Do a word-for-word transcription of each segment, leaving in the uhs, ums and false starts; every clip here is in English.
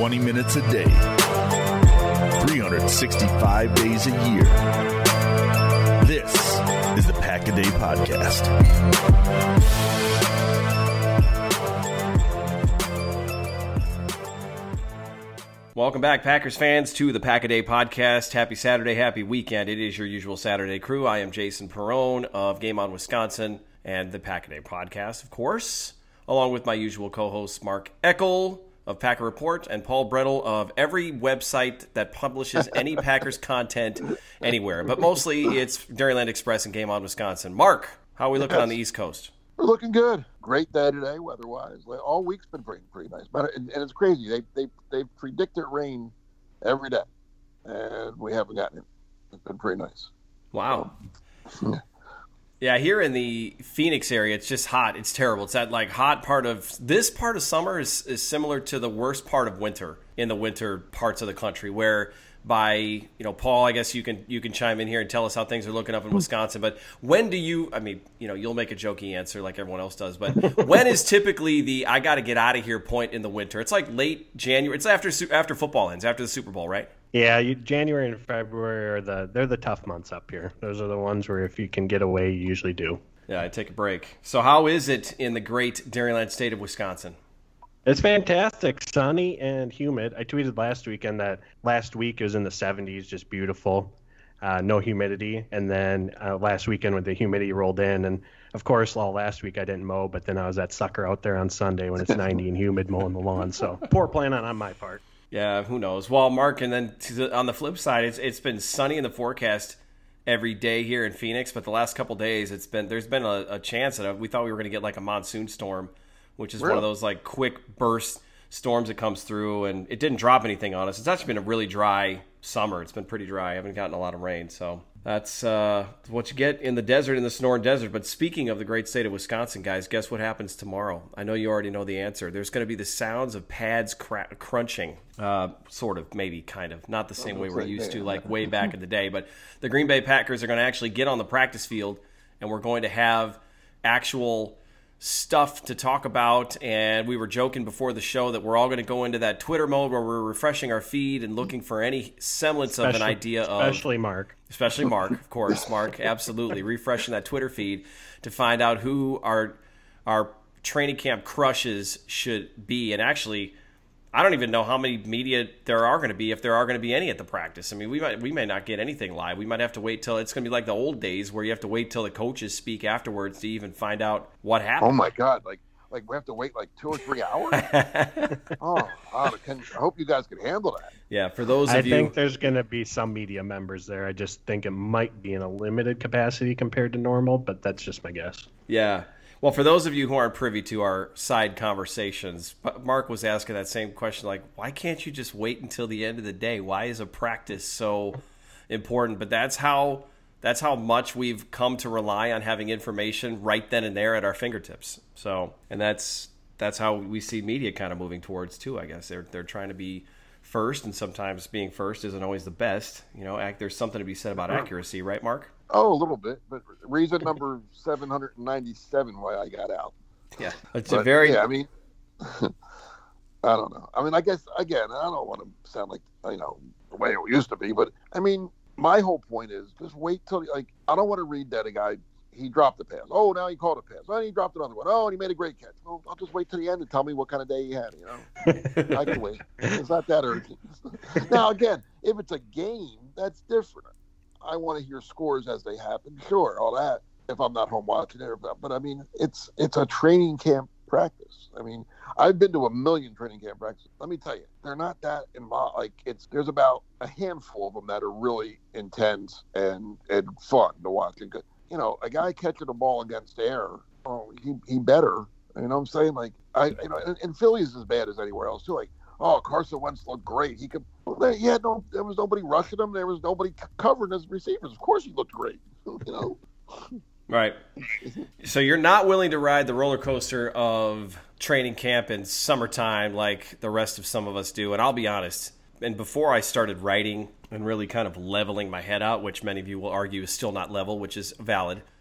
twenty minutes a day, three hundred sixty-five days a year. This is the Pack-A-Day Podcast. Welcome back, Packers fans, to the Pack-A-Day Podcast. Happy Saturday, happy weekend. It is your usual Saturday crew. I am Jason Perrone of Game On Wisconsin and the Pack-A-Day Podcast, of course, along with my usual co-hosts Mark Eckel of Packer Report and Paul Brettel of every website that publishes any Packers content anywhere. But mostly it's Dairyland Express and Game On Wisconsin. Mark, how are we looking yes. on the East Coast? We're looking good. Great day today, weather-wise. All week's been pretty, pretty nice. But and, and it's crazy. They they they predicted rain every day, and we haven't gotten it. It's been pretty nice. Wow. Yeah. Yeah, here in the Phoenix area, it's just hot. It's terrible. It's that like hot part of this part of summer is, is similar to the worst part of winter in the winter parts of the country, where by, you know, Paul, I guess you can you can chime in here and tell us how things are looking up in Wisconsin. But when do you, I mean, you know, you'll make a jokey answer like everyone else does, but when is typically the I got to get out of here point in the winter? It's like late January. It's after after football ends, after the Super Bowl, right? Yeah, you, January and February are the they're the tough months up here. Those are the ones where if you can get away, you usually do. Yeah, I take a break. So how is it in the great Dairyland state of Wisconsin? It's fantastic, sunny and humid. I tweeted last weekend that last week it was in the seventies, just beautiful, uh, no humidity. And then uh, last weekend when the humidity rolled in, and of course, all last week I didn't mow, but then I was that sucker out there on Sunday when it's ninety and humid mowing the lawn. So poor plan on, on my part. Yeah, who knows? Well, Mark, and then to the, on the flip side, it's it's been sunny in the forecast every day here in Phoenix, but the last couple days, it's been there's been a, a chance that we thought we were going to get like a monsoon storm, which is really? one of those like quick burst storms that comes through, and it didn't drop anything on us. It's actually been a really dry summer. It's been pretty dry. I haven't gotten a lot of rain, so that's uh, what you get in the desert, in the Sonoran Desert. But speaking of the great state of Wisconsin, guys, guess what happens tomorrow? I know you already know the answer. There's going to be the sounds of pads cra- crunching, uh, sort of, maybe, kind of. Not the same way we're used to, like way back in the day. But the Green Bay Packers are going to actually get on the practice field, and we're going to have actual stuff to talk about. And we were joking before the show that we're all going to go into that Twitter mode where we're refreshing our feed and looking for any semblance especially, of an idea especially of especially Mark especially Mark of course Mark absolutely refreshing that Twitter feed to find out who our our training camp crushes should be. And actually, I don't even know how many media there are going to be, if there are going to be any at the practice. I mean, we might we may not get anything live. We might have to wait till it's going to be like the old days where you have to wait till the coaches speak afterwards to even find out what happened. Oh my God! Like like we have to wait like two or three hours. oh, wow. Can, I hope you guys can handle that. Yeah, for those of I you, think there's going to be some media members there. I just think it might be in a limited capacity compared to normal, but that's just my guess. Yeah. Well, for those of you who aren't privy to our side conversations, Mark was asking that same question, like, why can't you just wait until the end of the day? Why is a practice so important? But that's how that's how much we've come to rely on having information right then and there at our fingertips. So, and that's that's how we see media kind of moving towards too, I guess. They're they're trying to be first, and sometimes being first isn't always the best. You know, there's something to be said about accuracy, right, Mark? Oh, a little bit, but reason number seven hundred ninety-seven why I got out. Yeah, it's but, a very. Yeah, I mean, I don't know. I mean, I guess again, I don't want to sound like you know the way it used to be, but I mean, my whole point is just wait till like I don't want to read that a guy he dropped the pass. Oh, now he called a pass. Oh, he dropped another one. Oh, and he made a great catch. Well, I'll just wait till the end and tell me what kind of day he had. You know, I can wait. It's not that urgent. Now, again, if it's a game, that's different. I want to hear scores as they happen. Sure, all that. If I'm not home watching it, but I mean, it's it's a training camp practice. I mean, I've been to a million training camp practices. Let me tell you, they're not that involved. Like it's there's about a handful of them that are really intense and and fun to watch. And good. You know, a guy catching a ball against air, oh, he he better. You know what I'm saying? Like I, you know, and, and Philly's as bad as anywhere else too. Like. Oh, Carson Wentz looked great. He could. Well, there, he had no. There was nobody rushing him. There was nobody c- covering his receivers. Of course, he looked great. You know. Right. So you're not willing to ride the roller coaster of training camp in summertime like the rest of some of us do. And I'll be honest. And before I started writing and really kind of leveling my head out, which many of you will argue is still not level, which is valid.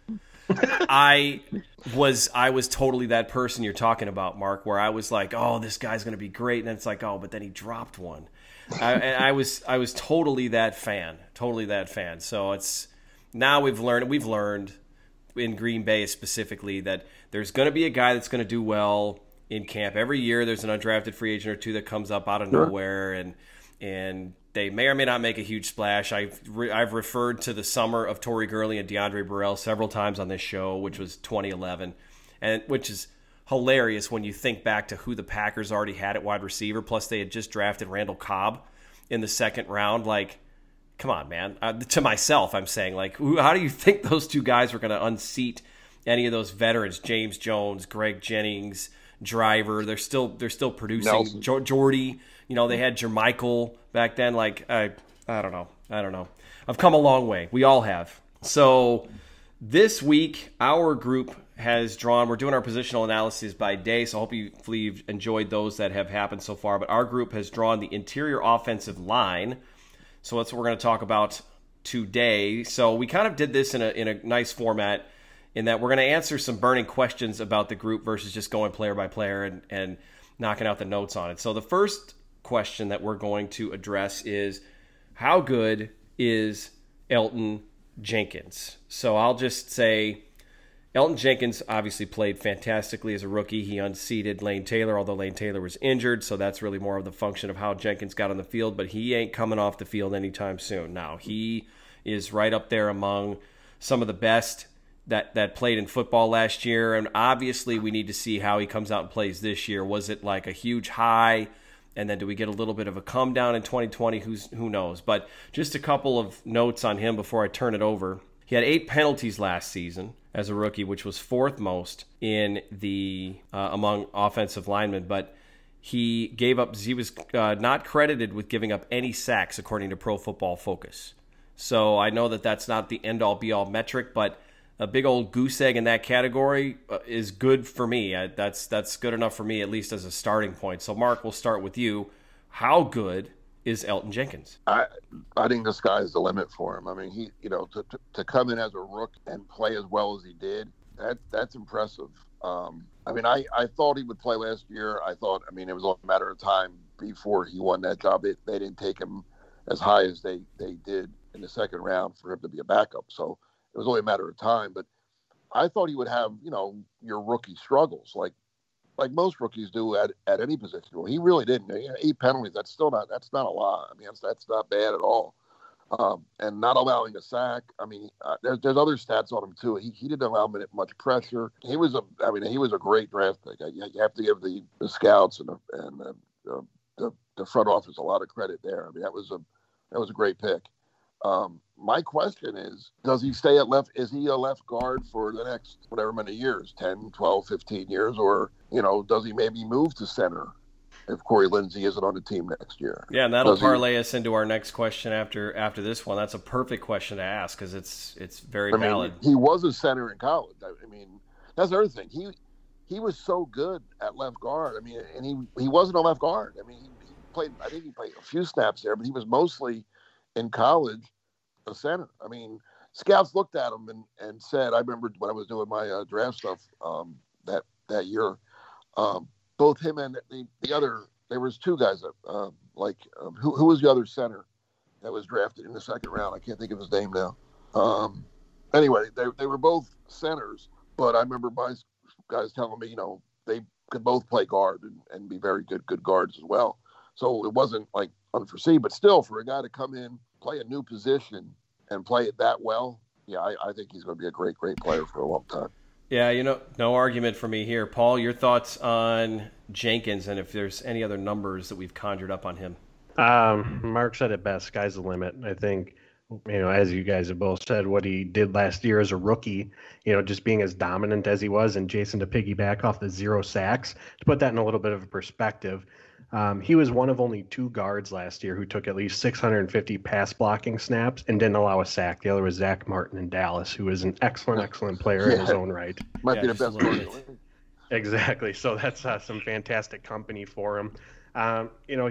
I was I was totally that person you're talking about, Mark, where I was like, oh, this guy's going to be great. And it's like, oh, but then he dropped one. I, and I was I was totally that fan, totally that fan. So it's now we've learned we've learned in Green Bay specifically that there's going to be a guy that's going to do well in camp. Every year there's an undrafted free agent or two that comes up out of Sure. nowhere, and and they may or may not make a huge splash. I've re- I've referred to the summer of Tory Gurley and DeAndre Burrell several times on this show, which was twenty eleven, and which is hilarious when you think back to who the Packers already had at wide receiver. Plus, they had just drafted Randall Cobb in the second round. Like, come on, man. Uh, to myself, I'm saying, like, who, how do you think those two guys were going to unseat any of those veterans? James Jones, Greg Jennings, Driver. They're still they're still producing. Jo- Jordy. You know, they had Jermichael back then. Like, I, I don't know. I don't know. I've come a long way. We all have. So this week, our group has drawn, we're doing our positional analysis by day, so hopefully you've enjoyed those that have happened so far. But our group has drawn the interior offensive line. So that's what we're going to talk about today. So we kind of did this in a in a nice format in that we're going to answer some burning questions about the group versus just going player by player and, and knocking out the notes on it. So the first question that we're going to address is, how good is Elgton Jenkins? So I'll just say Elgton Jenkins obviously played fantastically as a rookie. He unseated Lane Taylor, although Lane Taylor was injured, so that's really more of the function of how Jenkins got on the field, but he ain't coming off the field anytime soon. Now, he is right up there among some of the best that, that played in football last year, and obviously we need to see how he comes out and plays this year. Was it like a huge high, and then do we get a little bit of a come down in twenty twenty? Who's, who knows? But just a couple of notes on him before I turn it over. He had eight penalties last season as a rookie, which was fourth most in the uh, among offensive linemen. But he gave up. He was uh, not credited with giving up any sacks, according to Pro Football Focus. So I know that that's not the end-all, be-all metric, but a big old goose egg in that category uh, is good for me. I, that's that's good enough for me, at least as a starting point. So, Mark, we'll start with you. How good is Elgton Jenkins? I I think the sky's the limit for him. I mean, he you know to to, to come in as a rook and play as well as he did, that that's impressive. Um, I mean, I, I thought he would play last year. I thought, I mean, it was a matter of time before he won that job. It, they didn't take him as high as they, they did in the second round for him to be a backup. So it was only a matter of time. But I thought he would have, you know, your rookie struggles like like most rookies do at, at any position. Well, he really didn't. You know, eight penalties, that's still not that's not a lot. I mean, that's, that's not bad at all. Um, and not allowing a sack. I mean, uh, there's there's other stats on him too. He he didn't allow much pressure. He was a I mean he was a great draft pick. You, you have to give the, the scouts and the, and the, the, the, the front office a lot of credit there. I mean that was a that was a great pick. Um, my question is, does he stay at left? Is he a left guard for the next whatever many years, ten, twelve, fifteen years? Or, you know, does he maybe move to center if Corey Lindsey isn't on the team next year? Yeah, and that'll does parlay he, us into our next question after after this one. That's a perfect question to ask because it's it's very I mean, valid. He was a center in college. I mean, that's the other thing. He he was so good at left guard. I mean, and he, he wasn't a left guard. I mean, he, he played, I think he played a few snaps there, but he was mostly in college a center. I mean, scouts looked at him and, and said, I remember when I was doing my uh, draft stuff um, that that year, um, both him and the, the other, there was two guys that, uh, like, um, who, who was the other center that was drafted in the second round? I can't think of his name now. Um, anyway, they they were both centers, but I remember my guys telling me, you know, they could both play guard and, and be very good good guards as well. So it wasn't like unforeseen, but still for a guy to come in, play a new position and play it that well, yeah, I, I think he's going to be a great, great player for a long time. Yeah, you know, no argument for me here. Paul, your thoughts on Jenkins and if there's any other numbers that we've conjured up on him? Um, Mark said it best, sky's the limit. I think, you know, as you guys have both said, what he did last year as a rookie, you know, just being as dominant as he was, and Jason, to piggyback off the zero sacks, to put that in a little bit of a perspective, Um, he was one of only two guards last year who took at least six hundred fifty pass blocking snaps and didn't allow a sack. The other was Zach Martin in Dallas, who is an excellent, excellent player Yeah. in his own right. Might Yeah, be the just a best little player. bit. in the league. Exactly. So that's uh, some fantastic company for him. Um, you know, he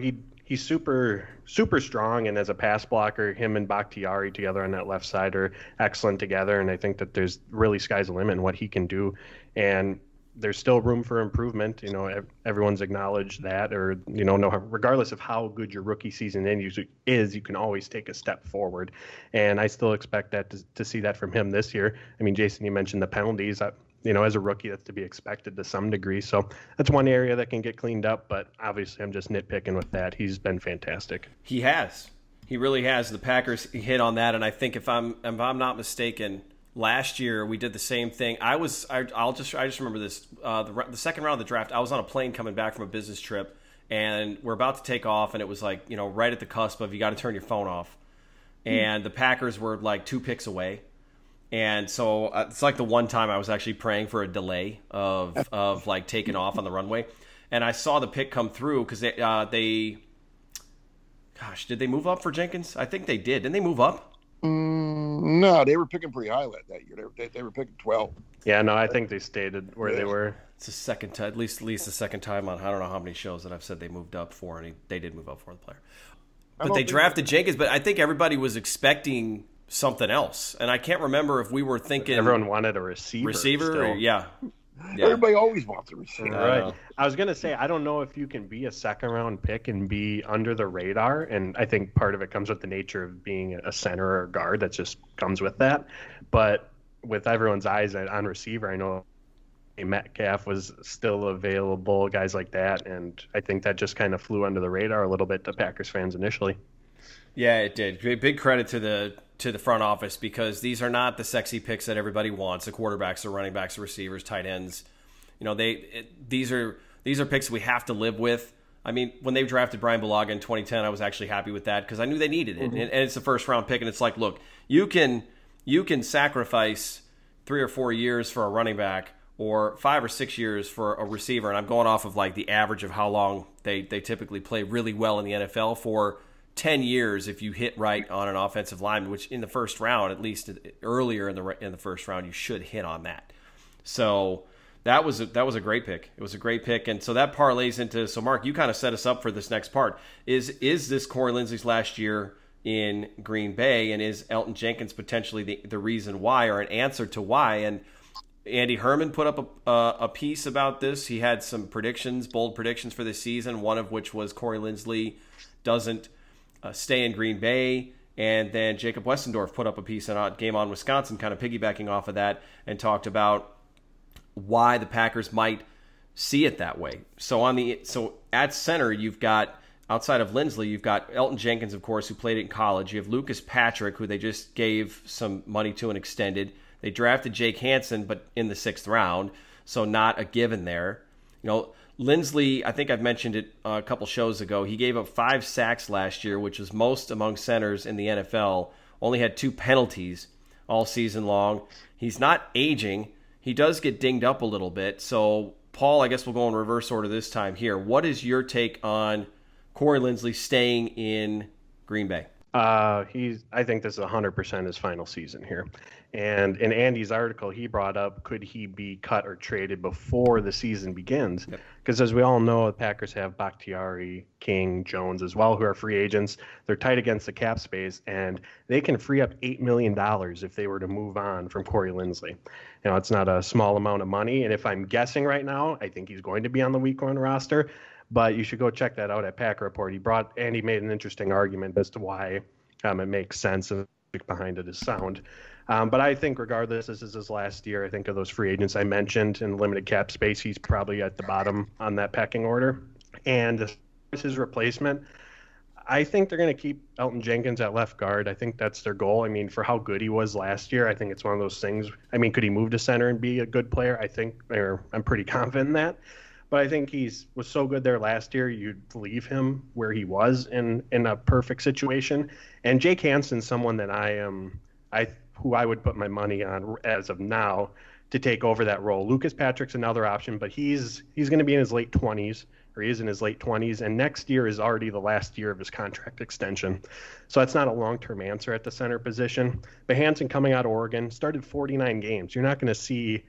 he's super super strong, and as a pass blocker, him and Bakhtiari together on that left side are excellent together. And I think that there's really sky's the limit in what he can do, and there's still room for improvement. You know, everyone's acknowledged that, or you know, no, regardless of how good your rookie season is, you can always take a step forward, and I still expect that to, to see that from him this year. I mean, Jason, you mentioned the penalties. I, you know, as a rookie, that's to be expected to some degree. So that's one area that can get cleaned up, but obviously I'm just nitpicking with that. He's been fantastic. He has. He really has. The Packers hit on that, and I think if I'm if I'm not mistaken, last year we did the same thing. I was I, I'll just I just remember this uh, the the second round of the draft. I was on a plane coming back from a business trip, and we're about to take off, and it was like, you know, right at the cusp of you got to turn your phone off, and mm. the Packers were like two picks away. And so uh, it's like the one time I was actually praying for a delay of of like taking off on the runway, and I saw the pick come through because they uh, they, gosh, did they move up for Jenkins? I think they did. Didn't they move up? Mm, no, they were picking pretty high that year. They were, they, they were picking twelve. Yeah, no, I think they stayed where yeah. they were. It's the second time, at least at least the second time on I don't know how many shows that I've said they moved up for, and he, they did move up for the player. But they drafted Jenkins. But I think everybody was expecting something else, and I can't remember if we were thinking everyone wanted a receiver. Receiver, or, yeah. yeah. Everybody always wants a receiver, right? I was gonna say I don't know if you can be a second round pick and be under the radar, and I think part of it comes with the nature of being a center or a guard. That just comes with that. But with everyone's eyes on receiver, I know Metcalf was still available, guys like that, and I think that just kind of flew under the radar a little bit to Packers fans initially. Yeah, it did. Big credit to the to the front office, because these are not the sexy picks that everybody wants. The quarterbacks, the running backs, the receivers, tight ends. You know, they it, these are these are picks we have to live with. I mean, when they drafted Brian Bulaga in twenty ten, I was actually happy with that because I knew they needed it, mm-hmm. and, and it's a first round pick. And it's like, look, you can you can sacrifice three or four years for a running back, or five or six years for a receiver. And I'm going off of like the average of how long they they typically play really well in the N F L for. ten years if you hit right on an offensive lineman, which in the first round, at least earlier in the in the first round, you should hit on that. So that was a, that was a great pick. It was a great pick, and so that parlays into. So Mark, you kind of set us up for this next part. Is is this Corey Linsley's last year in Green Bay, and is Elgton Jenkins potentially the the reason why, or an answer to why? And Andy Herman put up a, uh, a piece about this. He had some predictions, bold predictions for this season. One of which was Corey Linsley doesn't. Uh, stay in Green Bay, and then Jacob Westendorf put up a piece on Game On Wisconsin, kind of piggybacking off of that, and talked about why the Packers might see it that way. So on the so at center, you've got outside of Linsley, you've got Elgton Jenkins, of course, who played it in college. You have Lucas Patrick, who they just gave some money to and extended. They drafted Jake Hansen, but in the sixth round, so not a given there. You know. Linsley, I think I've mentioned it a couple shows ago. He gave up five sacks last year, which was most among centers in the N F L. Only had two penalties all season long. He's not aging. He does get dinged up a little bit. So, Paul, I guess we'll go in reverse order this time here. What is your take on Corey Linsley staying in Green Bay? Uh, he's. I think this is one hundred percent his final season here. And in Andy's article, he brought up, could he be cut or traded before the season begins? Because yep. as we all know, the Packers have Bakhtiari, King, Jones as well, who are free agents. They're tight against the cap space, and they can free up eight million dollars if they were to move on from Corey Linsley. You know, it's not a small amount of money. And if I'm guessing right now, I think he's going to be on the week one roster. But you should go check that out at Packer Report. He brought, and he made an interesting argument as to why um, it makes sense and behind it is sound. Um, but I think regardless, this is his last year. I think of those free agents I mentioned in limited cap space, he's probably at the bottom on that pecking order. And as far as his replacement, I think they're going to keep Elgton Jenkins at left guard. I think that's their goal. I mean, for how good he was last year, I think it's one of those things. I mean, could he move to center and be a good player? I think, or I'm pretty confident in that. But I think he's was so good there last year, you'd leave him where he was in, in a perfect situation. And Jake Hansen's someone that I am, I who I would put my money on as of now to take over that role. Lucas Patrick's another option, but he's he's going to be in his late twenties, or he is in his late twenties, and next year is already the last year of his contract extension. So that's not a long-term answer at the center position. But Hansen, coming out of Oregon, started forty-nine games. You're not going to see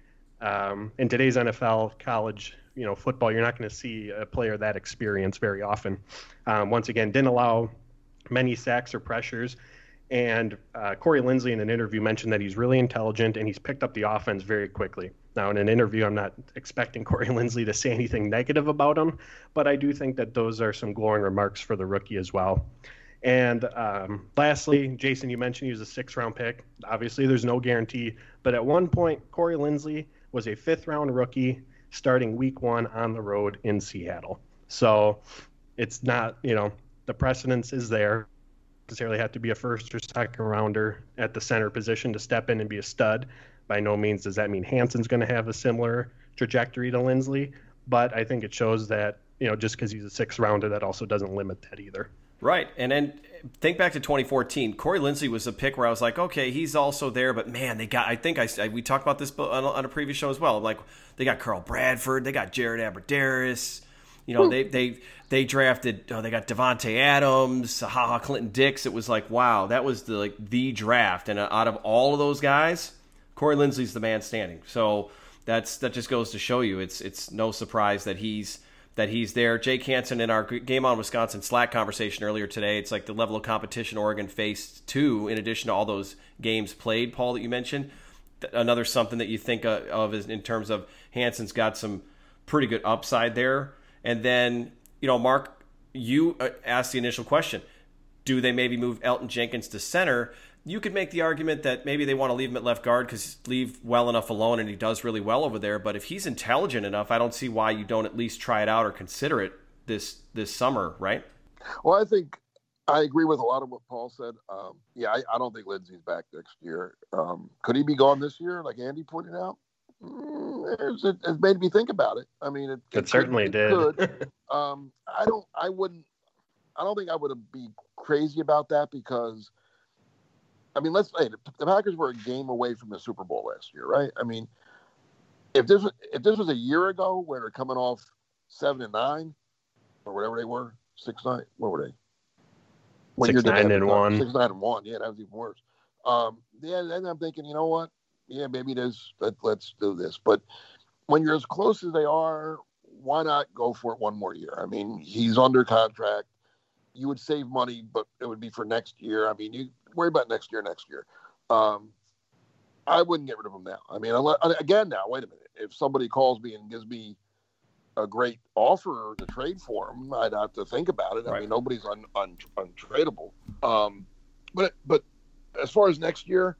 Um, in today's N F L, college, you know, football, you're not going to see a player that experience very often. Um, once again, didn't allow many sacks or pressures. And uh, Corey Linsley in an interview mentioned that he's really intelligent and he's picked up the offense very quickly. Now, in an interview, I'm not expecting Corey Linsley to say anything negative about him, but I do think that those are some glowing remarks for the rookie as well. And um, lastly, Jason, you mentioned he was a sixth-round pick. Obviously, there's no guarantee, but at one point, Corey Linsley was a fifth-round rookie starting week one on the road in Seattle. So it's not, you know, the precedence is there. Necessarily have to be a first or second rounder at the center position to step in and be a stud. By no means does that mean Hanson's going to have a similar trajectory to Linsley, but I think it shows that, you know, just because he's a sixth rounder, that also doesn't limit that either. Right. And then think back to twenty fourteen. Corey Linsley was a pick where I was like, okay, he's also there, but man, they got, I think I, I we talked about this on, on a previous show as well. Like, they got Carl Bradford, they got Jared Abbrederis. You know, they they they drafted. Oh, they got Devontae Adams, Ha Ha Clinton Dix. It was like, wow, that was the like the draft. And out of all of those guys, Corey Linsley's the man standing. So that's that just goes to show you, it's it's no surprise that he's that he's there. Jake Hansen in our Game On Wisconsin Slack conversation earlier today. It's like the level of competition Oregon faced too, in addition to all those games played, Paul, that you mentioned. Another something that you think of is in terms of Hansen's got some pretty good upside there. And then, you know, Mark, you asked the initial question, do they maybe move Elton Jenkins to center? You could make the argument that maybe they want to leave him at left guard because leave well enough alone and he does really well over there. But if he's intelligent enough, I don't see why you don't at least try it out or consider it this this summer, right? Well, I think I agree with a lot of what Paul said. Um, yeah, I, I don't think Lindsey's back next year. Um, could he be gone this year, like Andy pointed out? It, it made me think about it. I mean, it, it, it certainly could, it did. Could. um, I don't. I wouldn't. I don't think I would be crazy about that because, I mean, let's say the Packers were a game away from the Super Bowl last year, right? I mean, if this was, if this was a year ago where they're coming off seven and nine or whatever they were, six nine, what were they? What six nine and one. Six nine and one. Yeah, that was even worse. Um, yeah, then I'm thinking, you know what? Yeah, maybe it is. Let, let's do this. But when you're as close as they are, why not go for it one more year? I mean, he's under contract. You would save money, but it would be for next year. I mean, you worry about next year, next year. Um, I wouldn't get rid of him now. I mean, again, now, wait a minute. If somebody calls me and gives me a great offer to trade for him, I'd have to think about it. I right. mean, nobody's un, un, untradeable. Um, but but as far as next year,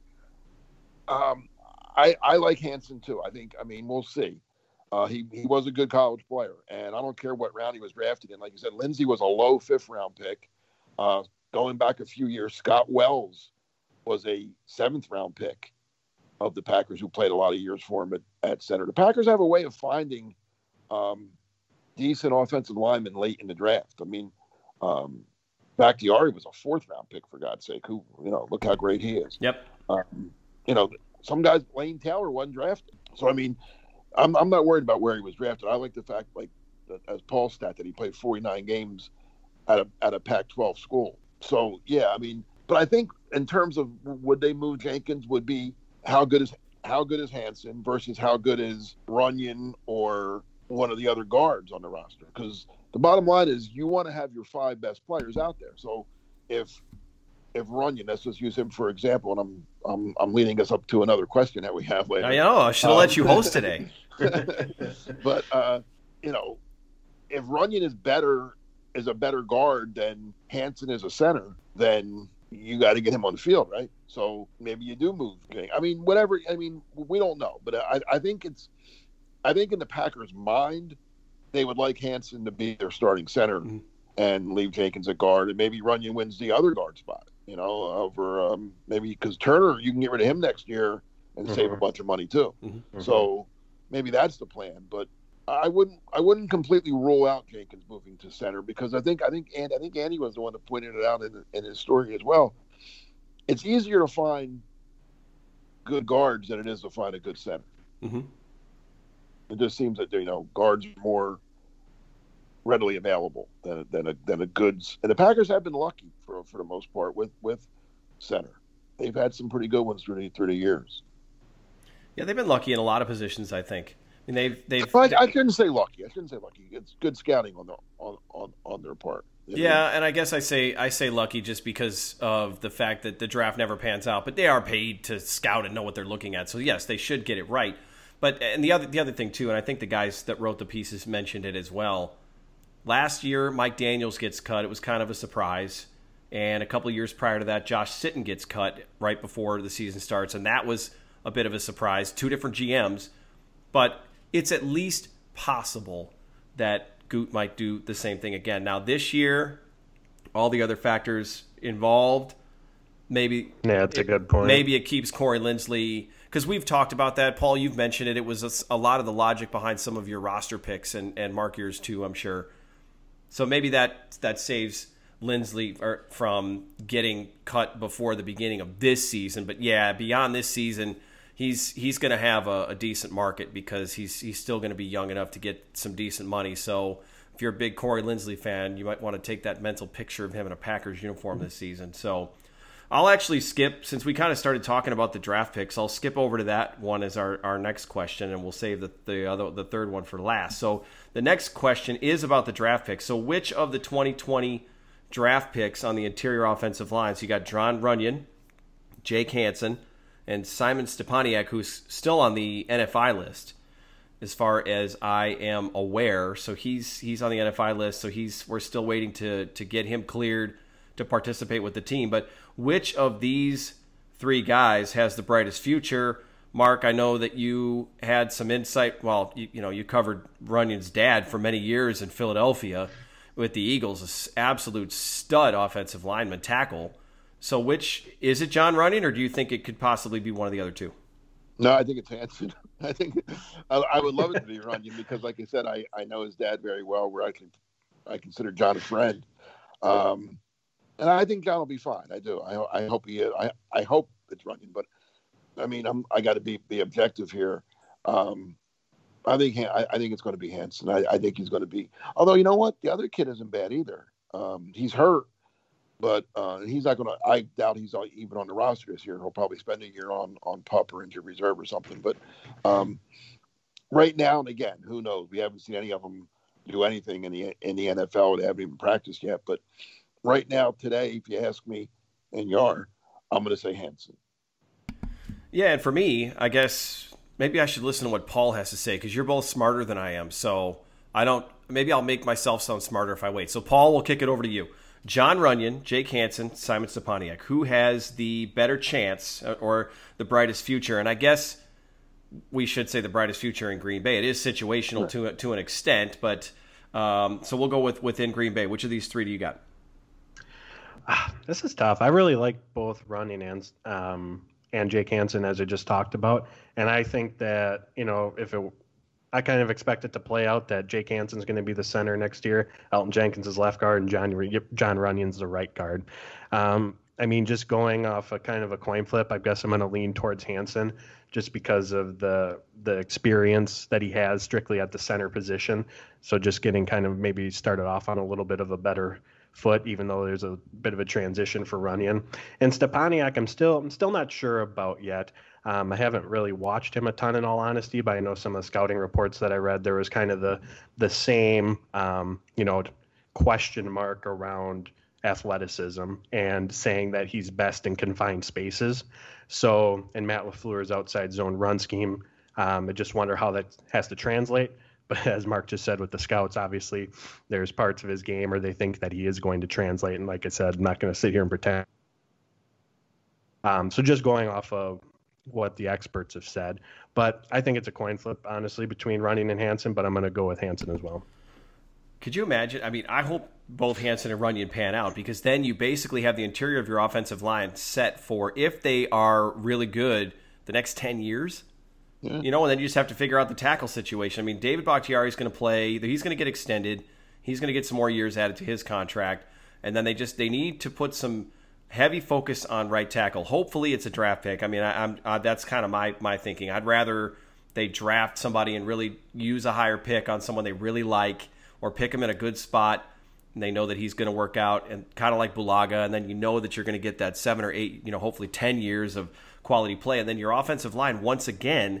um, I, I like Hansen too. I think, I mean, we'll see. Uh, he, he was a good college player, and I don't care what round he was drafted in. Like you said, Lindsey was a low fifth round pick. Uh, going back a few years, Scott Wells was a seventh round pick of the Packers who played a lot of years for him at, at center. The Packers have a way of finding um, decent offensive linemen late in the draft. I mean, um, Bakhtiari was a fourth round pick, for God's sake, who, you know, look how great he is. Yep. Um, you know, some guys, Lane Taylor wasn't drafted. So, I mean, I'm I'm not worried about where he was drafted. I like the fact, like, as Paul stat, that he played forty-nine games at a at a Pac twelve school. So, yeah, I mean, but I think in terms of would they move Jenkins would be how good is how good is Hansen versus how good is Runyon or one of the other guards on the roster. Because the bottom line is you want to have your five best players out there. So if if Runyon, let's just use him for example, and I'm I'm I'm leading us up to another question that we have later. I know. I should have um, let you host today. But uh, you know, if Runyon is better is a better guard than Hansen is a center, then you got to get him on the field, right? So maybe you do move. I mean, whatever. I mean, we don't know, but I I think it's I think in the Packers' mind, they would like Hansen to be their starting center mm-hmm. and leave Jenkins at guard, and maybe Runyon wins the other guard spot. You know, over um, maybe because Turner, you can get rid of him next year and mm-hmm. save a bunch of money too. Mm-hmm. So maybe that's the plan. But I wouldn't, I wouldn't completely rule out Jenkins moving to center because I think, I think, and I think Andy was the one that pointed it out in, in his story as well. It's easier to find good guards than it is to find a good center. Mm-hmm. It just seems that you know guards are more readily available than than a than a goods. And the Packers have been lucky for for the most part with with center. They've had some pretty good ones through the through the years. Yeah, they've been lucky in a lot of positions, I think. I mean, they've they've. I, I shouldn't say lucky. I shouldn't say lucky. It's good scouting on the on on, on their part. Yeah, and I guess I say I say lucky just because of the fact that the draft never pans out. But they are paid to scout and know what they're looking at. So yes, they should get it right. But and the other the other thing too, and I think the guys that wrote the pieces mentioned it as well. Last year, Mike Daniels gets cut. It was kind of a surprise. And a couple of years prior to that, Josh Sitton gets cut right before the season starts, and that was a bit of a surprise. Two different G Ms, but it's at least possible that Goot might do the same thing again. Now, this year, all the other factors involved, maybe yeah, that's it, a good point. Maybe it keeps Corey Linsley, because we've talked about that. Paul, you've mentioned it. It was a, a lot of the logic behind some of your roster picks, and, and Mark yours too, I'm sure. So maybe that that saves Linsley from getting cut before the beginning of this season. But yeah, beyond this season, he's he's going to have a, a decent market because he's he's still going to be young enough to get some decent money. So if you're a big Corey Linsley fan, you might want to take that mental picture of him in a Packers uniform this season. So I'll actually skip, since we kind of started talking about the draft picks, I'll skip over to that one as our, our next question, and we'll save the the, other, the third one for last. So the next question is about the draft picks. So which of the twenty twenty draft picks on the interior offensive line? So you got Jon Runyan, Jake Hansen, and Simon Stepaniak, who's still on the N F I list, as far as I am aware. So he's he's on the N F I list. So he's we're still waiting to to get him cleared to participate with the team. But which of these three guys has the brightest future? Mark, I know that you had some insight. Well, you, you know, you covered Runyan's dad for many years in Philadelphia with the Eagles, an absolute stud offensive lineman, tackle. So which, is it Jon Runyan, or do you think it could possibly be one of the other two? No, I think it's Hansen. I think I, I would love it to be Runyan because, like I said, I, I know his dad very well. Where I can, I consider John a friend, um, and I think John will be fine. I do. I, I hope he is. I, I hope it's Runyan, but I mean, I'm I got to be be objective here. Um, I think I, I think it's going to be Hansen. I, I think he's going to be. Although you know what, the other kid isn't bad either. Um, he's hurt, but uh, he's not going to. I doubt he's even on the roster this year. He'll probably spend a year on on PUP or injured reserve or something. But um, right now, and again, who knows? We haven't seen any of them do anything in the in the N F L. They haven't even practiced yet. But right now, today, if you ask me, and you are, I'm going to say Hansen. Yeah, and for me, I guess maybe I should listen to what Paul has to say, because you're both smarter than I am. So I don't. Maybe I'll make myself sound smarter if I wait. So Paul, we'll kick it over to you. Jon Runyan, Jake Hansen, Simon Stepaniak. Who has the better chance or the brightest future? And I guess we should say the brightest future in Green Bay. It is situational sure. to to an extent, but um, so we'll go with within Green Bay. Which of these three do you got? Ah, this is tough. I really like both Runyan and um, and Jake Hansen, as I just talked about, and I think that, you know, if it, I kind of expect it to play out that Jake Hansen's going to be the center next year, Elton Jenkins is left guard, and John Jon Runyan's the right guard. Um, I mean, just going off a kind of a coin flip, I guess I'm going to lean towards Hansen just because of the the experience that he has strictly at the center position. So just getting kind of maybe started off on a little bit of a better foot, even though there's a bit of a transition for Runyan. And Stepaniak, I'm still I'm still not sure about yet. Um, I haven't really watched him a ton, in all honesty, but I know some of the scouting reports that I read, there was kind of the the same, um, you know, question mark around athleticism and saying that he's best in confined spaces. So in Matt LaFleur's outside zone run scheme, um, I just wonder how that has to translate. But as Mark just said with the scouts, obviously there's parts of his game where they think that he is going to translate. And like I said, I'm not going to sit here and pretend. Um, so just going off of what the experts have said. But I think it's a coin flip, honestly, between Runyan and Hansen, but I'm going to go with Hansen as well. Could you imagine? I mean, I hope both Hansen and Runyan pan out, because then you basically have the interior of your offensive line set for, if they are really good, the next ten years. Yeah. You know, and then you just have to figure out the tackle situation. I mean, David Bakhtiari is going to play. He's going to get extended. He's going to get some more years added to his contract. And then they just they need to put some heavy focus on right tackle. Hopefully it's a draft pick. I mean, I, I'm uh, that's kind of my, my thinking. I'd rather they draft somebody and really use a higher pick on someone they really like, or pick them in a good spot and they know that he's going to work out, and kind of like Bulaga, and then you know that you're going to get that seven or eight, you know, hopefully ten years of quality play, and then your offensive line once again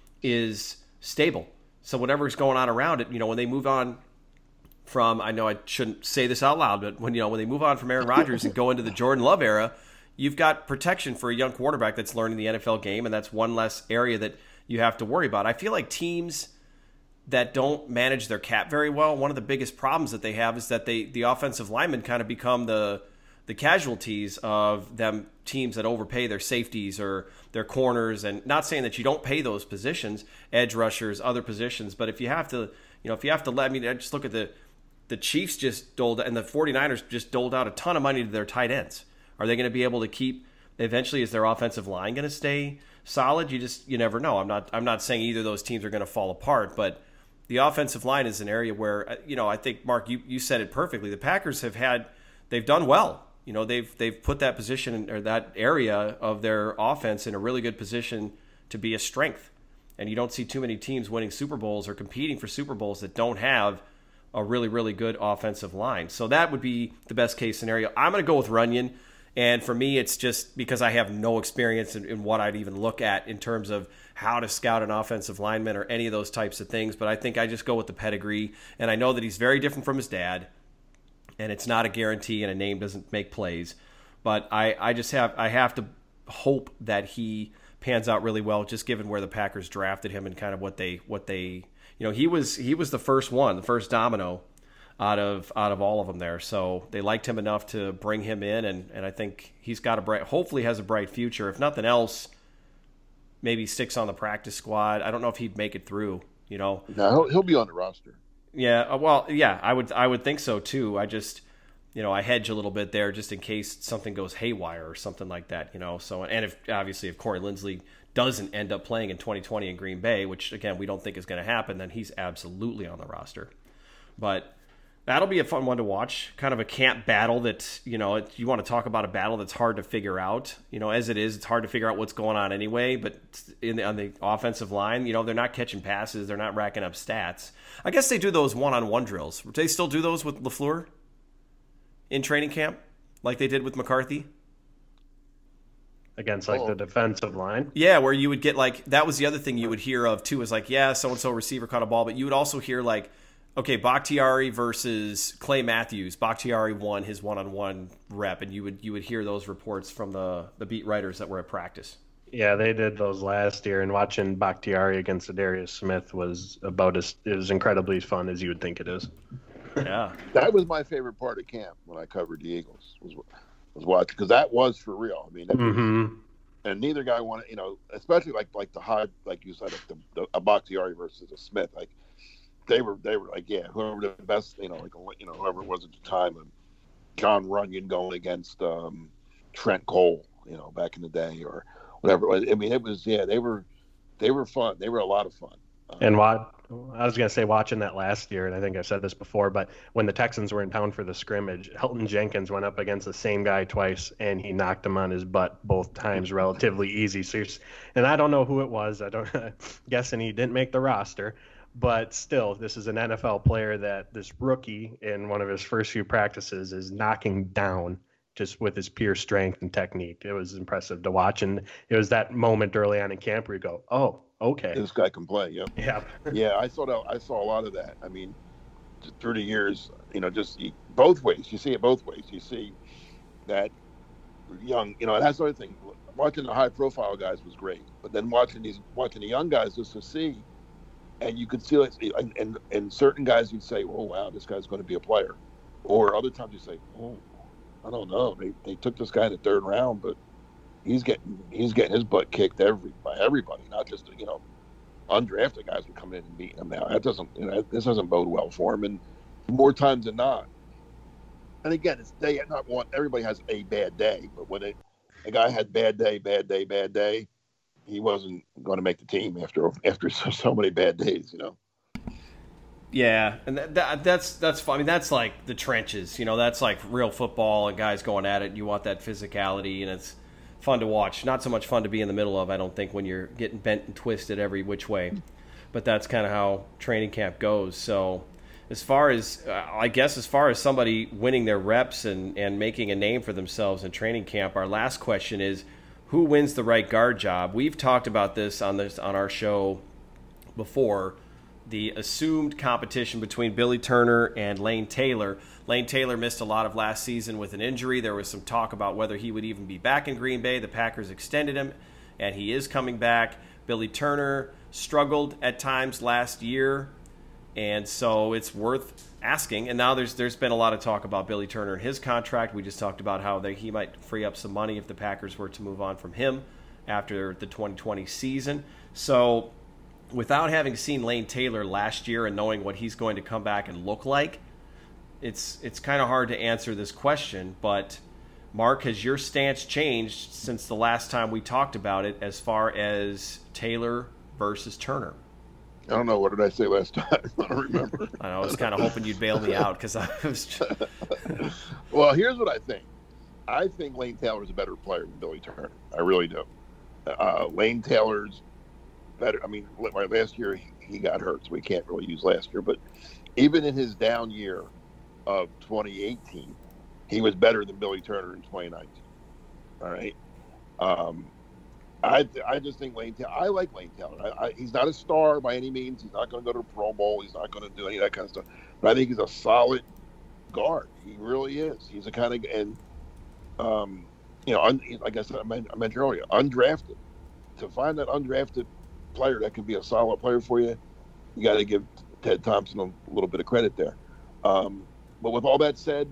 is stable. So whatever's going on around it, you know, when they move on from, I know I shouldn't say this out loud, but when you know when they move on from Aaron Rodgers and go into the Jordan Love era, you've got protection for a young quarterback that's learning the N F L game, and that's one less area that you have to worry about. I feel like teams that don't manage their cap very well, one of the biggest problems that they have is that they the offensive linemen kind of become the the casualties of them teams that overpay their safeties or their corners. And not saying that you don't pay those positions, edge rushers, other positions, but if you have to, you know, if you have to let I mean, I just look at the the Chiefs just doled and the 49ers just doled out a ton of money to their tight ends. Are they going to be able to keep eventually? Is their offensive line going to stay solid? You just you never know. I'm not I'm not saying either of those teams are going to fall apart, but the offensive line is an area where, you know, I think, Mark, you, you said it perfectly. The Packers have had, they've done well. You know, they've they've put that position or that area of their offense in a really good position to be a strength. And you don't see too many teams winning Super Bowls or competing for Super Bowls that don't have a really, really good offensive line. So that would be the best case scenario. I'm going to go with Runyon. And for me, it's just because I have no experience in, in what I'd even look at in terms of how to scout an offensive lineman or any of those types of things. But I think I just go with the pedigree. And I know that he's very different from his dad. And it's not a guarantee, and a name doesn't make plays. But I, I just have I have to hope that he pans out really well, just given where the Packers drafted him and kind of what they what they you know he was he was the first one, the first domino out of out of all of them there. So they liked him enough to bring him in, and, and I think he's got a bright, hopefully has a bright future. If nothing else, maybe sticks on the practice squad. I don't know if he'd make it through, you know. No, he'll, he'll be on the roster. Yeah, well, yeah, I would I would think so too. I just, you know, I hedge a little bit there just in case something goes haywire or something like that, you know. So, and if obviously if Corey Linsley doesn't end up playing in twenty twenty in Green Bay, which again we don't think is going to happen, then he's absolutely on the roster. But that'll be a fun one to watch. Kind of a camp battle that, you know, it, you want to talk about a battle that's hard to figure out. You know, as it is, it's hard to figure out what's going on anyway. But in the, on the offensive line, you know, they're not catching passes. They're not racking up stats. I guess they do those one-on-one drills. Do they still do those with LaFleur in training camp like they did with McCarthy? Against, like, oh. the defensive line? Yeah, where you would get, like, that was the other thing you would hear of, too, is like, yeah, so-and-so receiver caught a ball. But you would also hear, like, okay, Bakhtiari versus Clay Matthews. Bakhtiari won his one-on-one rep, and you would you would hear those reports from the, the beat writers that were at practice. Yeah, they did those last year, and watching Bakhtiari against Darius Smith was about as, as incredibly fun as you would think it is. Yeah. That was my favorite part of camp when I covered the Eagles, was, was watching, because that was for real. I mean, that mm-hmm. was, and neither guy wanted, you know, especially like like the high, like you said, like the, the, a Bakhtiari versus a Smith, like, They were, they were like, yeah, whoever the best, you know, like, you know, whoever it was at the time, and John Runyon going against um, Trent Cole, you know, back in the day, or whatever it was. I mean, it was, yeah, they were, they were fun. They were a lot of fun. Um, and what I was gonna say, watching that last year, and I think I said this before, but when the Texans were in town for the scrimmage, Helton Jenkins went up against the same guy twice, and he knocked him on his butt both times, relatively easy. So, and I don't know who it was. I don't guessing he didn't make the roster. But still, this is an N F L player that this rookie in one of his first few practices is knocking down just with his pure strength and technique. It was impressive to watch. And it was that moment early on in camp where you go, oh, okay. This guy can play. Yeah. Yeah. yeah. I saw that. I saw a lot of that. I mean, through the years, you know, just both ways. You see it both ways. You see that young, you know, and that's the other thing. Watching the high profile guys was great. But then watching these, watching the young guys just to see, and you could see it, and, and and certain guys you'd say, "Oh wow, this guy's going to be a player," or other times you say, "Oh, I don't know. They they took this guy in the third round, but he's getting he's getting his butt kicked every by everybody, not just you know undrafted guys who come in and beat him. Now that doesn't you know this doesn't bode well for him, and more times than not. And again, it's they not want everybody has a bad day, but when it, a guy had bad day, bad day, bad day. He wasn't going to make the team after after so, so many bad days, you know. Yeah, and that, that, that's that's fun. I mean, that's like the trenches, you know. That's like real football and guys going at it. And you want that physicality, and it's fun to watch. Not so much fun to be in the middle of, I don't think, when you're getting bent and twisted every which way. But that's kind of how training camp goes. So as far as uh, I guess as far as somebody winning their reps and, and making a name for themselves in training camp, our last question is, who wins the right guard job? We've talked about this on this on our show before, the assumed competition between Billy Turner and Lane Taylor. Lane Taylor missed a lot of last season with an injury. There was some talk about whether he would even be back in Green Bay. The Packers extended him, and he is coming back. Billy Turner struggled at times last year, and so it's worth asking. And now there's there's been a lot of talk about Billy Turner and his contract. We just talked about how they, he might free up some money if the Packers were to move on from him after the twenty twenty season. So without having seen Lane Taylor last year and knowing what he's going to come back and look like, it's it's kind of hard to answer this question. But Mark, has your stance changed since the last time we talked about it as far as Taylor versus Turner? I don't know. What did I say last time? I don't remember. I, know, I was kind of hoping you'd bail me out because I was just... Well, here's what I think. I think Lane Taylor is a better player than Billy Turner. I really do. Uh, Lane Taylor's better. I mean, last year he, he got hurt, so we can't really use last year. But even in his down year of twenty eighteen, he was better than Billy Turner in twenty nineteen. All right. Um, I I just think Lane Taylor. I like Lane Taylor. I, I, he's not a star by any means. He's not going to go to the Pro Bowl. He's not going to do any of that kind of stuff. But I think he's a solid guard. He really is. He's a kind of and um, you know, un, like I said, I mentioned, I mentioned earlier, undrafted. To find that undrafted player that can be a solid player for you, you got to give Ted Thompson a little bit of credit there. Um, but with all that said,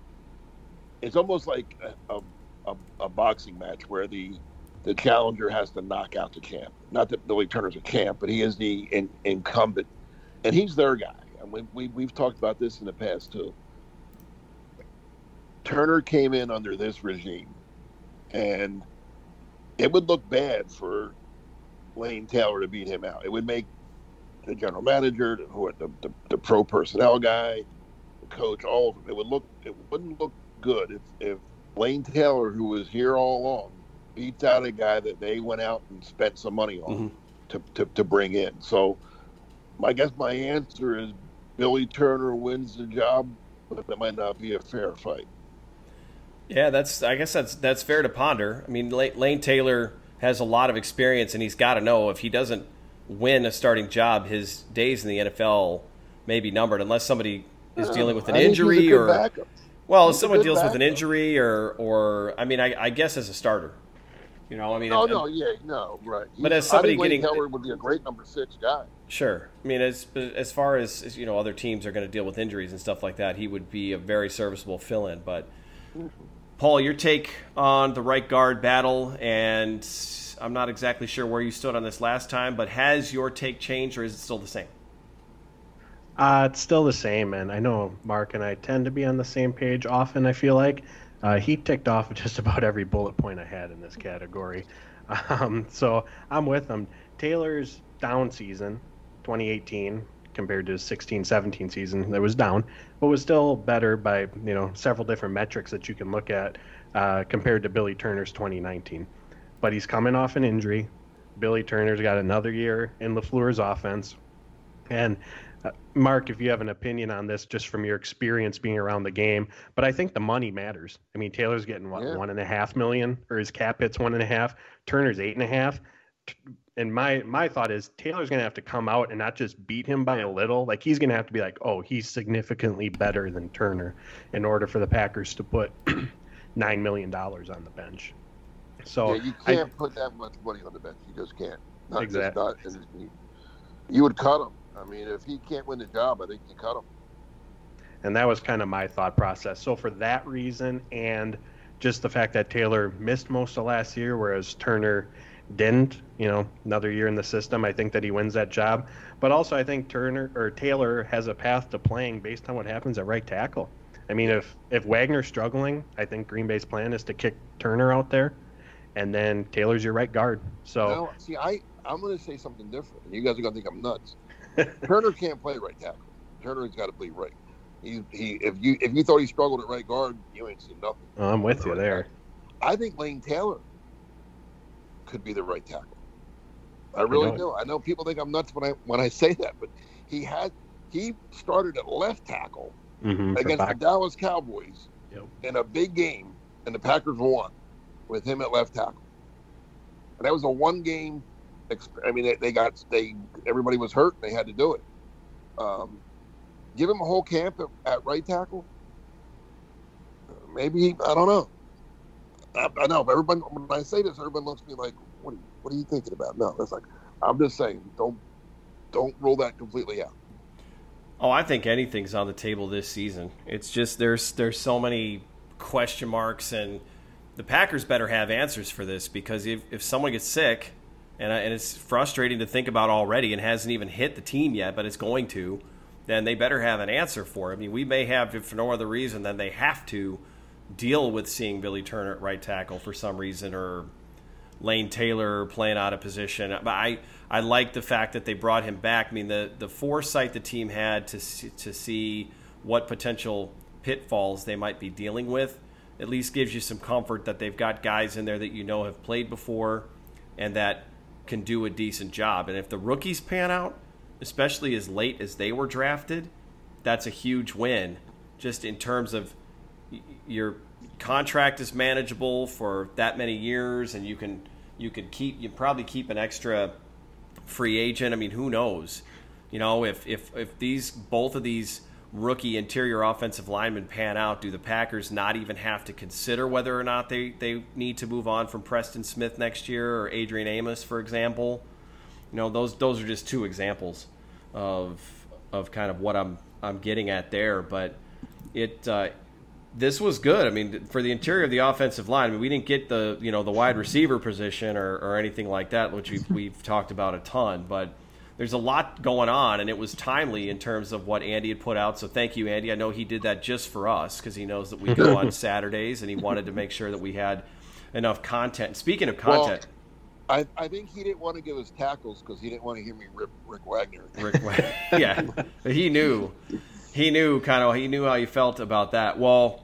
it's almost like a, a, a boxing match where the the challenger has to knock out the champ. Not that Billy Turner's a champ, but he is the in, incumbent, and he's their guy. And we, we, we've talked about this in the past, too. Turner came in under this regime, and it would look bad for Lane Taylor to beat him out. It would make the general manager, the, the, the, the pro personnel guy, the coach, all of them. It would look. It wouldn't look good if, if Lane Taylor, who was here all along, beats out a guy that they went out and spent some money on mm-hmm. to, to, to bring in. So I guess my answer is Billy Turner wins the job, but that might not be a fair fight. Yeah, that's. I guess that's that's fair to ponder. I mean, Lane Taylor has a lot of experience, and he's got to know if he doesn't win a starting job, his days in the N F L may be numbered, unless somebody is dealing with an I injury or backup. well, he's if someone deals backup. with an injury or or I mean, I, I guess as a starter, you know, I mean, no, if, no, yeah, no, right. But He's, as somebody I think Lane getting Taylor would be a great number six guy. Sure. I mean, as as far as, as you know, other teams are going to deal with injuries and stuff like that, he would be a very serviceable fill-in. But mm-hmm. Paul, your take on the right guard battle, and I'm not exactly sure where you stood on this last time, but has your take changed, or is it still the same? Uh, it's still the same, and I know Mark and I tend to be on the same page often, I feel like. Uh, he ticked off just about every bullet point I had in this category. Um, so I'm with him. Taylor's down season, twenty eighteen, compared to his sixteen seventeen season, that was down, but was still better by, you know, several different metrics that you can look at uh, compared to Billy Turner's twenty nineteen. But he's coming off an injury. Billy Turner's got another year in LaFleur's offense. And uh, Mark, if you have an opinion on this, just from your experience being around the game, but I think the money matters. I mean, Taylor's getting what, yeah. one and a half million, or his cap hit's one and a half. Turner's eight and a half. And my my thought is Taylor's going to have to come out and not just beat him by a little. Like, he's going to have to be like, oh, he's significantly better than Turner in order for the Packers to put nine million dollars on the bench. So yeah, you can't I, put that much money on the bench. You just can't. Not exactly. Just not, you, you would cut him. I mean, if he can't win the job, I think you cut him. And that was kind of my thought process. So for that reason, and just the fact that Taylor missed most of last year, whereas Turner didn't, you know, another year in the system, I think that he wins that job. But also I think Turner or Taylor has a path to playing based on what happens at right tackle. I mean, if, if Wagner's struggling, I think Green Bay's plan is to kick Turner out there, and then Taylor's your right guard. So no, see, I, I'm going to say something different. You guys are going to think I'm nuts. Turner can't play right tackle. Turner's got to play right. He, he, if you if you thought he struggled at right guard, you ain't seen nothing. Oh, I'm with you right there. Tackle. I think Lane Taylor could be the right tackle. I really I do. I know people think I'm nuts when I when I say that, but he has he started at left tackle mm-hmm, against the Dallas Cowboys yep. in a big game, and the Packers won with him at left tackle. And that was a one-game. I mean, they, they got they everybody was hurt. And they had to do it. Um, give him a whole camp at, at right tackle. Maybe I don't know. I, I know, but everybody. When I say this, everyone looks at me like, "What are you, what are you thinking about?" No, that's like I'm just saying. Don't don't rule that completely out. Oh, I think anything's on the table this season. It's just there's there's so many question marks, and the Packers better have answers for this, because if, if someone gets sick, and, and it's frustrating to think about already and hasn't even hit the team yet, but it's going to, then they better have an answer for it. I mean, we may have, if for no other reason, then they have to deal with seeing Billy Turner at right tackle for some reason, or Lane Taylor playing out of position. But I, I like the fact that they brought him back. I mean, the, the foresight the team had to see, to see what potential pitfalls they might be dealing with at least gives you some comfort that they've got guys in there that you know have played before and that can do a decent job. And if the rookies pan out, especially as late as they were drafted, that's a huge win just in terms of your contract is manageable for that many years, and you can you can keep you probably keep an extra free agent. I mean, who knows? You know, if if if these both of these rookie interior offensive linemen pan out, do the Packers not even have to consider whether or not they, they need to move on from Preston Smith next year or Adrian Amos, for example? You know, those those are just two examples of of kind of what I'm I'm getting at there. But it uh, this was good. I mean, for the interior of the offensive line, I mean, we didn't get the you know the wide receiver position or, or anything like that, which we've, we've talked about a ton, but there's a lot going on, and it was timely in terms of what Andy had put out. So thank you, Andy. I know he did that just for us because he knows that we go on Saturdays, and he wanted to make sure that we had enough content. Speaking of content, well, I, I think he didn't want to give us tackles because he didn't want to hear me rip Rick Wagner. Rick Wagner, yeah, he knew, he knew kind of he knew how you felt about that. Well,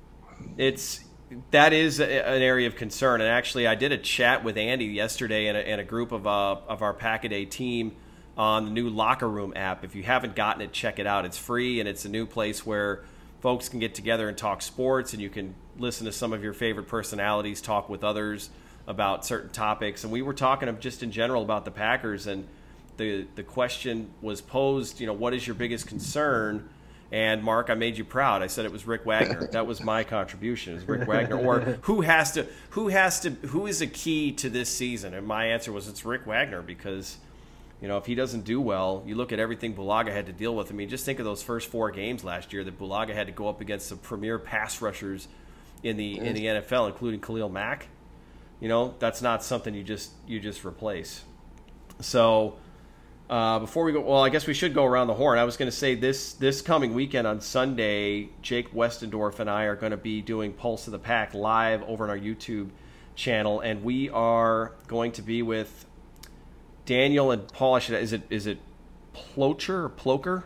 it's that is a, an area of concern, and actually, I did a chat with Andy yesterday and a, and a group of uh, of our Pack-A-Day team on the new Locker Room app. If you haven't gotten it, check it out. It's free, and it's a new place where folks can get together and talk sports, and you can listen to some of your favorite personalities talk with others about certain topics. And we were talking just in general about the Packers, and the the question was posed, you know, what is your biggest concern? And Mark, I made you proud. I said it was Rick Wagner. That was my contribution, is Rick Wagner. Or who has to who has to who is a key to this season? And my answer was it's Rick Wagner, because you know, if he doesn't do well, you look at everything Bulaga had to deal with. I mean, just think of those first four games last year that Bulaga had to go up against the premier pass rushers in the in the N F L, including Khalil Mack. You know, that's not something you just you just replace. So uh, before we go, well, I guess we should go around the horn. I was going to say this this coming weekend on Sunday, Jake Westendorf and I are going to be doing Pulse of the Pack live over on our YouTube channel, and we are going to be with Daniel and Paul. Is it is it Plocher or Ploker?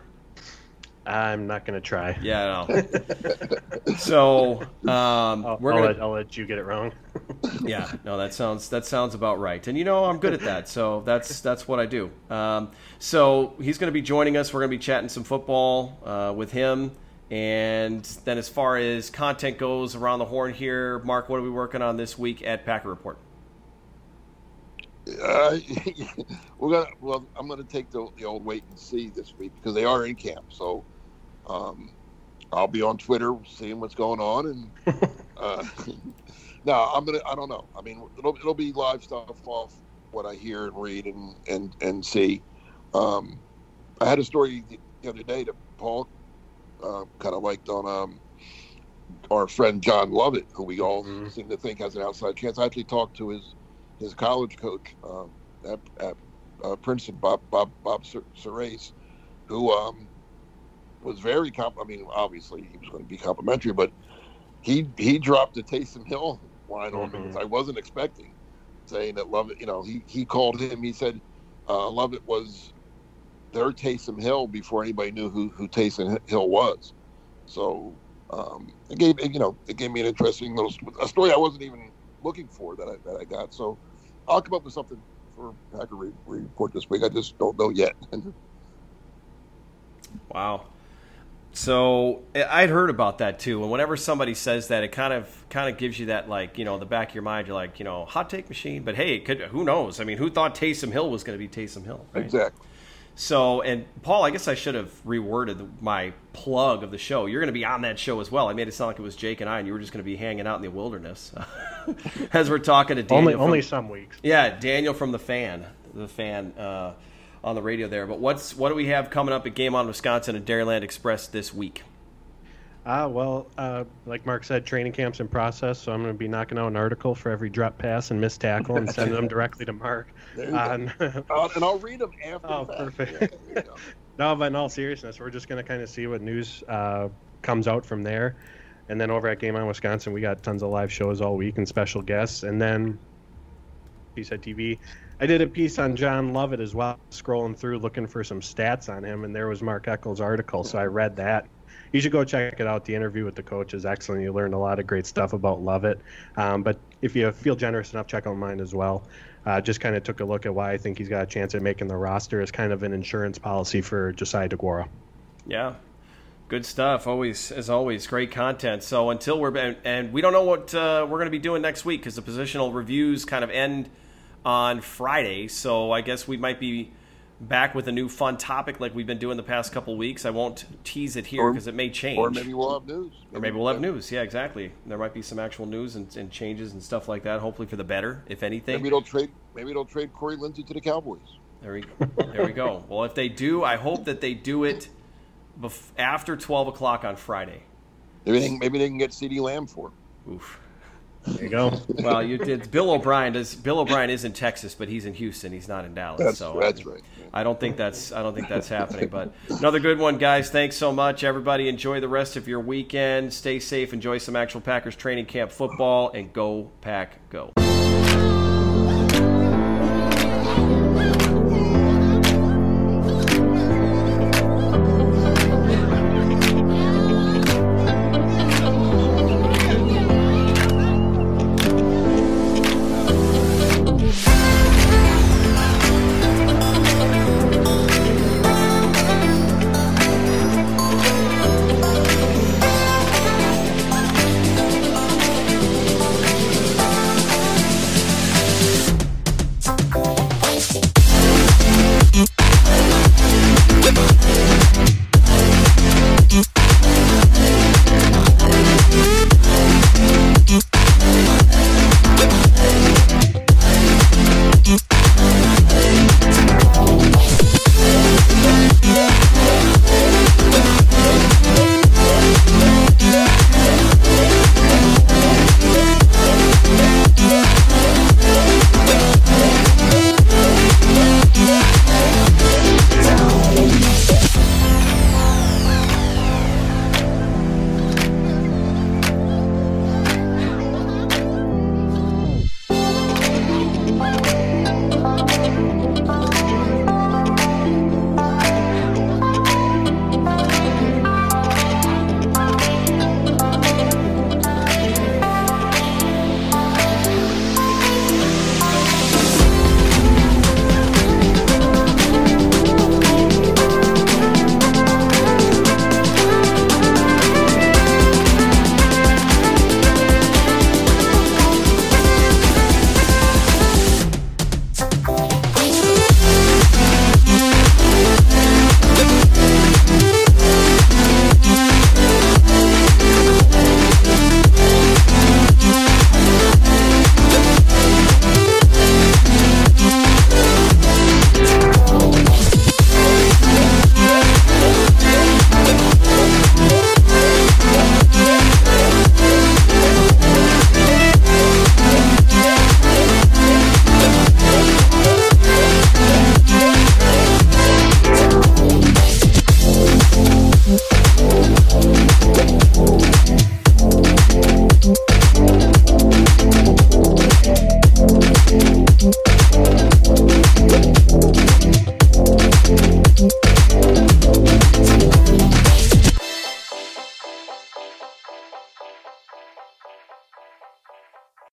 I'm not going to try. Yeah, no. So um, I'll, we're I'll, gonna. let, I'll let you get it wrong. Yeah, no, that sounds that sounds about right. And you know, I'm good at that, so that's that's what I do. Um, so he's going to be joining us. We're going to be chatting some football uh, with him. And then, as far as content goes around the horn here, Mark, what are we working on this week at Packer Report? Uh, we're gonna. Well, I'm gonna take the, the old wait and see this week because they are in camp. So, um, I'll be on Twitter seeing what's going on, and uh, no, I'm gonna. I don't know. I mean, it'll it'll be live stuff off what I hear and read and and and see. Um, I had a story the other day that Paul uh, kind of liked on um, our friend John Lovett, who we all mm-hmm. seem to think has an outside chance. I actually talked to his. his college coach um, at, at uh, Princeton, Bob Bob Bob Surace, who um, was very comp- I mean, obviously he was going to be complimentary, but he he dropped a Taysom Hill line on me, which I wasn't expecting, saying that Lovett, you know, he, he called him. He said uh, Lovett was their Taysom Hill before anybody knew who who Taysom Hill was. So um, it gave you know it gave me an interesting little a story I wasn't even looking for that I, that I got. So I'll come up with something for Packer Report this week. I just don't know yet. Wow. So I'd heard about that too, and whenever somebody says that, it kind of kind of gives you that, like, you know, in the back of your mind, you're like, you know, hot take machine. But hey, it could, who knows? I mean, who thought Taysom Hill was going to be Taysom Hill? Right? Exactly. So, and Paul, I guess I should have reworded my plug of the show. You're going to be on that show as well. I made it sound like it was Jake and I, and you were just going to be hanging out in the wilderness as we're talking to Daniel. Only, from, only some weeks. Yeah, Daniel from the fan, the fan uh, on the radio there. But what's what do we have coming up at Game On Wisconsin and Dairyland Express this week? Uh, well, uh, like Mark said, training camp's in process, so I'm going to be knocking out an article for every drop pass and missed tackle and sending them directly to Mark. Uh, uh, and I'll read them after. Oh, the perfect. Yeah, no, but in all seriousness, we're just going to kind of see what news uh, comes out from there. And then over at Game On Wisconsin, we got tons of live shows all week and special guests. And then Piece at T V, I did a piece on John Lovett as well, scrolling through looking for some stats on him, and there was Mark Eckel's article, so I read that. You should go check it out. The interview with the coach is excellent. You learned a lot of great stuff about Lovett. Um, but if you feel generous enough, check out mine as well. Uh, just kind of took a look at why I think he's got a chance at making the roster as kind of an insurance policy for Josiah DeGuara. Yeah, good stuff. Always, as always, great content. So until we're and, and we don't know what uh, we're going to be doing next week because the positional reviews kind of end on Friday. So I guess we might be back with a new fun topic like we've been doing the past couple weeks. I won't tease it here because it may change. Or maybe we'll have news. Maybe, or maybe we'll have news. Yeah, exactly. There might be some actual news and, and changes and stuff like that, hopefully for the better, if anything. Maybe they'll trade Maybe they'll trade Corey Lindsey to the Cowboys. There we, there we go. Well, if they do, I hope that they do it bef- after twelve o'clock on Friday. Maybe they, maybe they can get CeeDee Lamb for him. Oof. There you go. Well, you did. Bill O'Brien does. Bill O'Brien is in Texas, but he's in Houston. He's not in Dallas. That's, so that's right. I don't think that's. I don't think that's happening. But another good one, guys. Thanks so much, everybody. Enjoy the rest of your weekend. Stay safe. Enjoy some actual Packers training camp football, and go Pack, go.